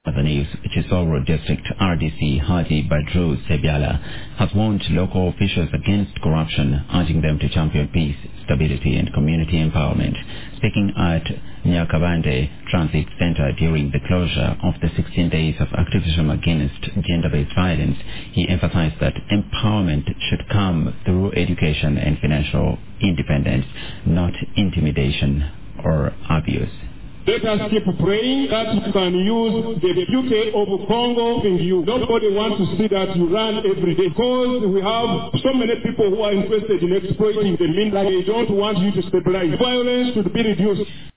The news, Chisoro District RDC Haji Badru Sebiala has warned local officials against corruption, urging them to champion peace, stability and community empowerment. Speaking at Nyakabande Transit Center during the closure of the 16 days of activism against gender-based violence, he emphasized that empowerment should come through education and financial independence, not intimidation or abuse. Let us keep praying that you can use the beauty of Congo in you. Nobody wants to see that you run every day because we have so many people who are interested in exploiting the mean. They don't want you to stabilize. Violence should be reduced.